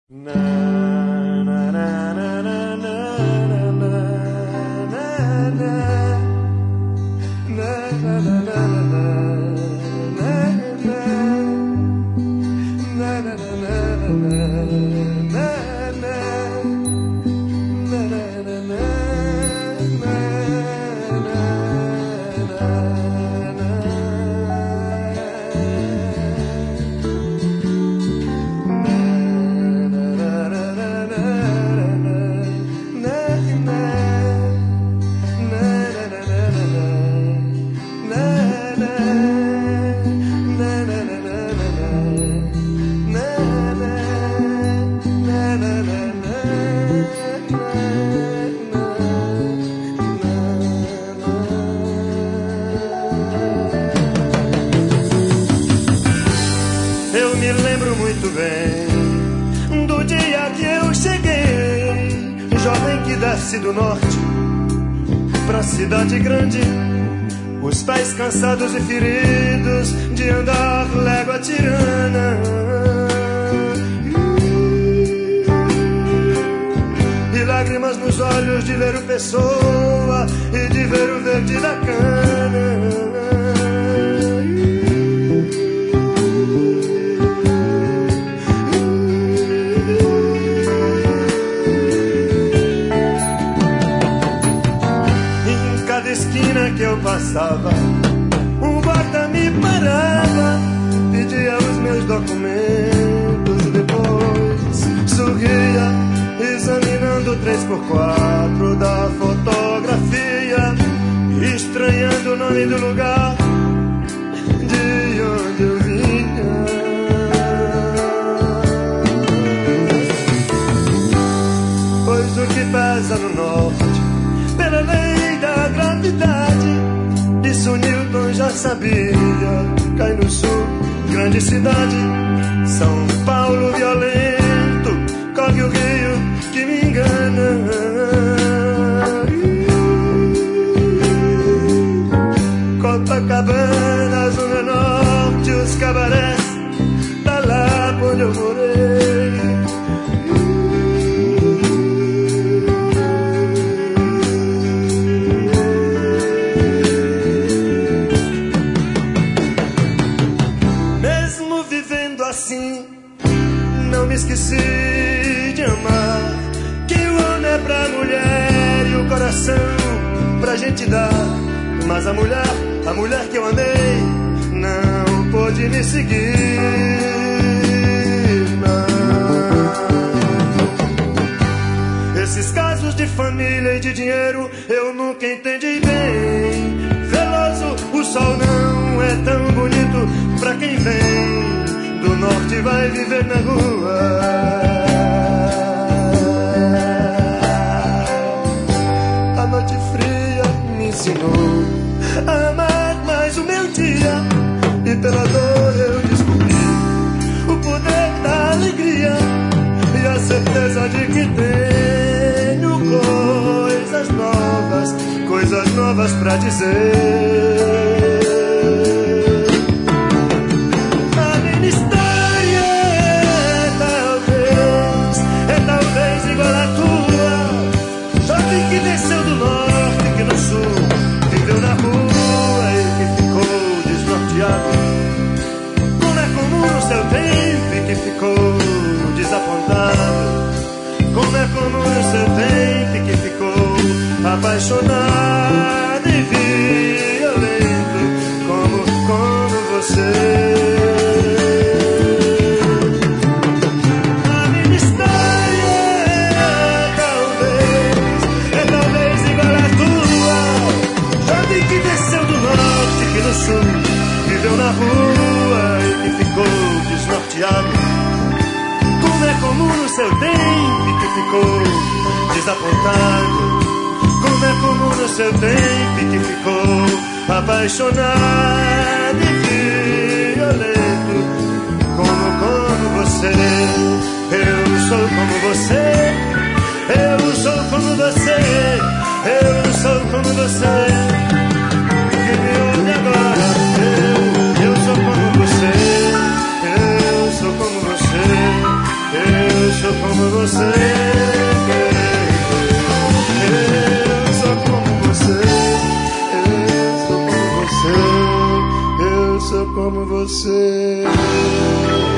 Do norte pra cidade grande, os pés cansados e feridos de andar légua tirana, e lágrimas nos olhos de ler o Pessoa e de ver o verde da cana. Esquina que eu passava, um guarda me parava, pedia os meus documentos, depois sorria, examinando o 3x4 da fotografia, estranhando o nome do lugar de onde eu vinha. Pois o que pesa no norte, pela lei da gravidade, isso Newton já sabia. Cai no sul, grande cidade, São Paulo violento, corre o rio que me engana. Copacabana, Zona Norte, os cabarés, tá lá onde eu morei. Esqueci de amar, que o homem é pra mulher e o coração pra gente dar. Mas a mulher que eu amei não pôde me seguir, não. Esses casos de família e de dinheiro eu nunca entendi bem. Veloso, o sol não é tão bonito pra quem vem do norte e vai viver na rua. A noite fria me ensinou a amar mais o meu dia, e pela dor eu descobri o poder da alegria e a certeza de que tenho coisas novas pra dizer. Que desceu do norte, que no sul viveu na rua e que ficou desnorteado. Como é comum no seu tempo e que ficou desapontado. Como é comum no seu tempo e que ficou apaixonado e violento como você. Viveu na rua e que ficou desnorteado. Como é comum no seu tempo e que ficou desapontado. Como é comum no seu tempo e que ficou apaixonado e violento como você. Eu sou como você. Eu sou como você. Eu sou como você. Que me ouve agora. Eu sou como você. Eu sou como você. Eu sou como você. Eu sou como você. Eu sou como você. Eu sou como você.